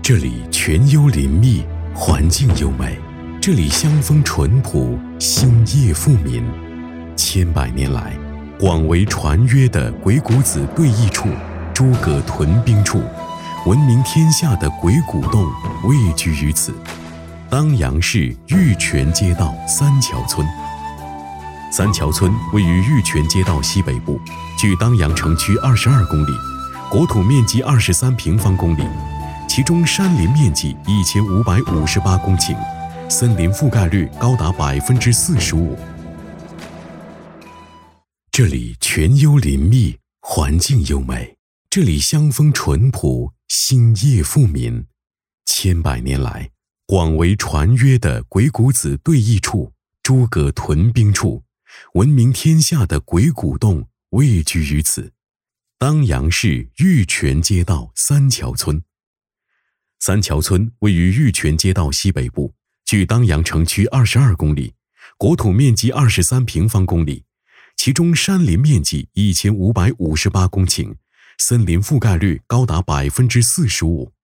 这里全幽林密，环境优美，这里乡风淳朴，兴业富民。千百年来，广为传曰的鬼谷子对弈处、诸葛屯兵处，闻名天下的鬼谷洞位居于此。当阳市玉泉街道三桥村。三桥村位于玉泉街道西北部，距当阳城区22公里，国土面积23平方公里，其中山林面积1558公顷，森林覆盖率高达45%。这里全幽林密，环境优美，这里乡风淳朴，兴业富民。千百年来，广为传曰的鬼谷子对弈处、诸葛屯兵处，闻名天下的鬼谷洞位居于此。当阳市玉泉街道三桥村。三桥村位于玉泉街道西北部，距当阳城区22公里，国土面积23平方公里，其中山林面积1558公顷，森林覆盖率高达45%。